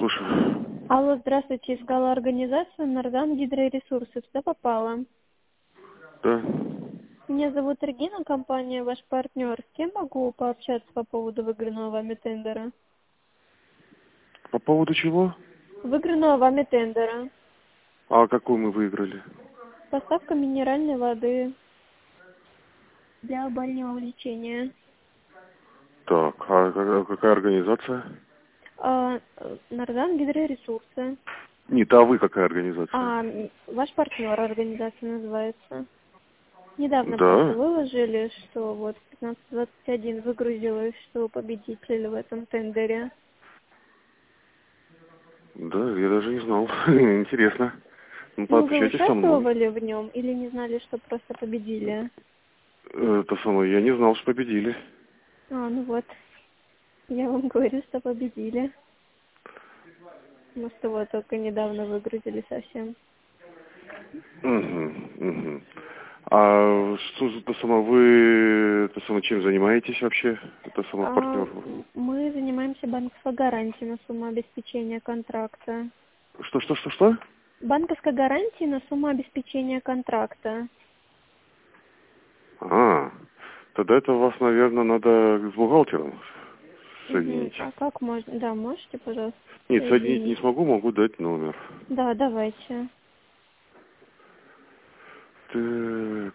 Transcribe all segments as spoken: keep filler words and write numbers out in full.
слушаю. Алло, здравствуйте. Искала организацию Нарзан Гидроресурсы. Все попало. Да. Меня зовут Регина, компания «Ваш партнер». С кем могу пообщаться по поводу выигранного вами тендера? По поводу чего? Выигранного вами тендера. А какой мы выиграли? Поставка минеральной воды для бального лечения. Так, а какая какая организация? А, э, Нарзан Гидроресурсы. Нет, а вы какая организация? А, м, ваш партнер организация называется. Недавно просто Да. выложили, что вот пятнадцать двадцать один выгрузилось, что победитель в этом тендере. Да, я даже не знал. Интересно. Ну, Ну, вы пообщайтесь со мной. участвовали в нем или не знали, что просто победили? Это самое, я не знал, что победили. А, ну вот, я вам говорю, что победили. Мы что вот только недавно выгрузили совсем. Угу, угу. А что за это само, вы это само, чем занимаетесь вообще? Это само А, партнер. м, мы занимаемся банковской гарантией на сумму обеспечения контракта. Что, что, что, что? Банковской гарантией на сумму обеспечения контракта. А, тогда это вас, наверное, надо с бухгалтером Угу. соединить. А как можно? Да, можете, пожалуйста, Нет, соединить не соединить? смогу, могу дать номер. Да, давайте. Так,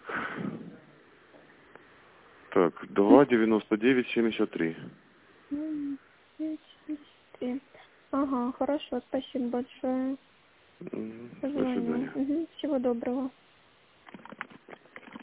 так, два девяносто девять семьдесят три. М, пять, три. Ага, хорошо, спасибо большое. Мгм. До Позвоню. свидания. Угу. Всего доброго.